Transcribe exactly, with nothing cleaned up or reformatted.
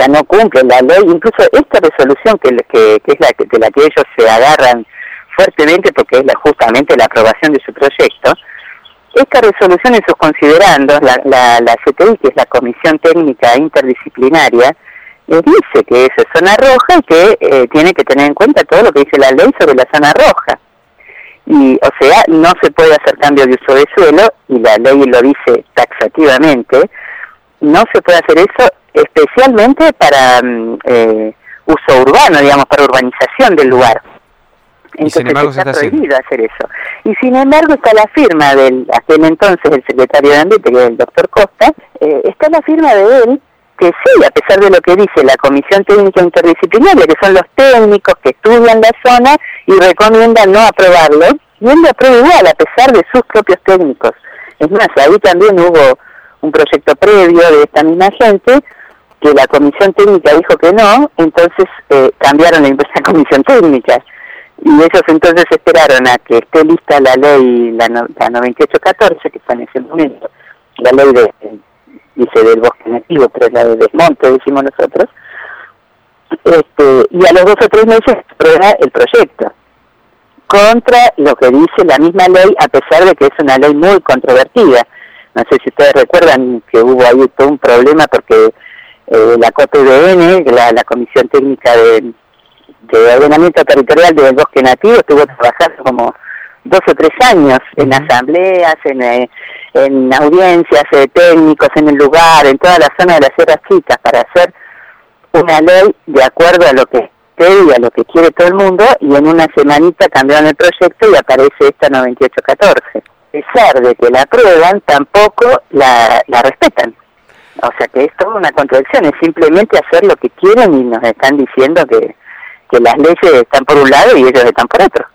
sea, no cumplen la ley. Incluso esta resolución que, que, que es la que, de la que ellos se agarran fuertemente, porque es la, justamente la aprobación de su proyecto, esta resolución en sus considerandos, la, la, la C T I, que es la Comisión Técnica Interdisciplinaria, eh, dice que eso es zona roja y que eh, tiene que tener en cuenta todo lo que dice la ley sobre la zona roja. Y, o sea, no se puede hacer cambio de uso de suelo, y la ley lo dice taxativamente, no se puede hacer eso especialmente para eh, uso urbano, digamos, para urbanización del lugar. Entonces embargo, está, está prohibido hacer eso. Y sin embargo está la firma del aquel entonces el secretario de Ambiente, que es el doctor Costa, eh, está la firma de él, que sí, a pesar de lo que dice la Comisión Técnica Interdisciplinaria, que son los técnicos que estudian la zona y recomiendan no aprobarlo, y él lo aprueba igual, a pesar de sus propios técnicos. Es más, ahí también hubo un proyecto previo de esta misma gente, que la Comisión Técnica dijo que no, entonces eh, cambiaron la, la Comisión Técnica. Y ellos entonces esperaron a que esté lista la ley, la, no, la noventa y ocho catorce, que está en ese momento, la ley de, dice del bosque nativo, pero es la de desmonte, decimos nosotros, este, y a los dos o tres meses aprueba el proyecto, contra lo que dice la misma ley, a pesar de que es una ley muy controvertida. No sé si ustedes recuerdan que hubo ahí todo un problema porque eh, la C O T B N, la, la Comisión Técnica de de ordenamiento territorial del bosque nativo, estuvo trabajando como dos o tres años en asambleas, en, eh, en audiencias de técnicos en el lugar, en toda la zona de las Sierras Chicas, para hacer una ley de acuerdo a lo que quiere y a lo que quiere todo el mundo, y en una semanita cambiaron el proyecto y aparece esta noventa y ocho catorce. A pesar de que la aprueban, tampoco la, la respetan. O sea que es toda una contradicción, es simplemente hacer lo que quieren y nos están diciendo que que las leyes están por un lado y ellos están por otro.